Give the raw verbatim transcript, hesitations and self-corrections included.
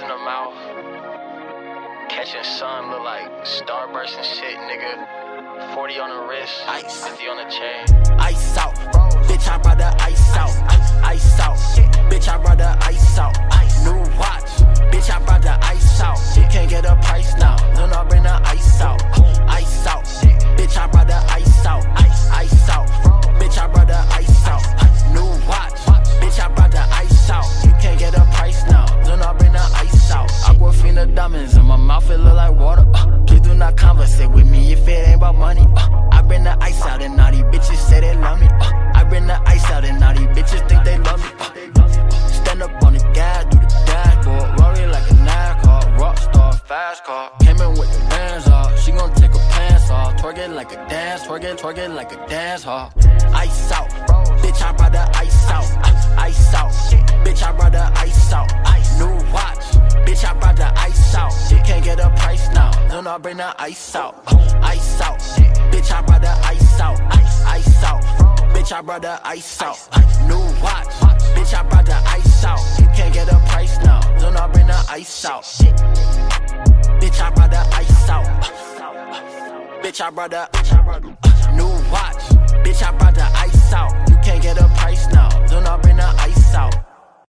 the mouth. Catching sun look like starburst and shit, nigga. forty on the wrist, Ice. fifty on the chain. Ice out, bitch, I brought the ice out. Ice out, bitch, I brought the ice out. New watch, bitch, I brought the ice out. You can't get a price now, then I'll bring the ice out. Ice out, bitch, I brought the ice out. Ice out, bitch, I brought the ice out. New watch, bitch, I brought the ice out. You can't get a price now, then I'll bring the ice out. Aquafina diamonds in my mouth, it look like water. Uh, please do not conversate with me if it ain't about money. Uh, I bring the ice out and now these bitches say they love me. Uh, I bring the ice out and now these bitches think they love me. Uh, stand up on the gas, do the dashboard, roll it like a NASCAR, rock star, fast car. Came in with the bands off, she gon' take her pants off, twerk it like a dance, twerk it, twerk it like a dance hall. Ice out, bitch, I brought the ice out. Ice out, bitch, I brought the ice out. New watch, bitch, I brought the ice out. You can't get a price now, then I'll bring the ice out. Ice out, bitch, I brought the ice out. Ice out, bitch, I brought the ice out. New watch, bitch, I brought the ice out. You can't get a price now, then I'll bring the ice out. Bitch, I brought the ice out. Bitch, I brought the new watch. Bitch, I brought the ice out. You can't get a price now, then I'll bring the ice out.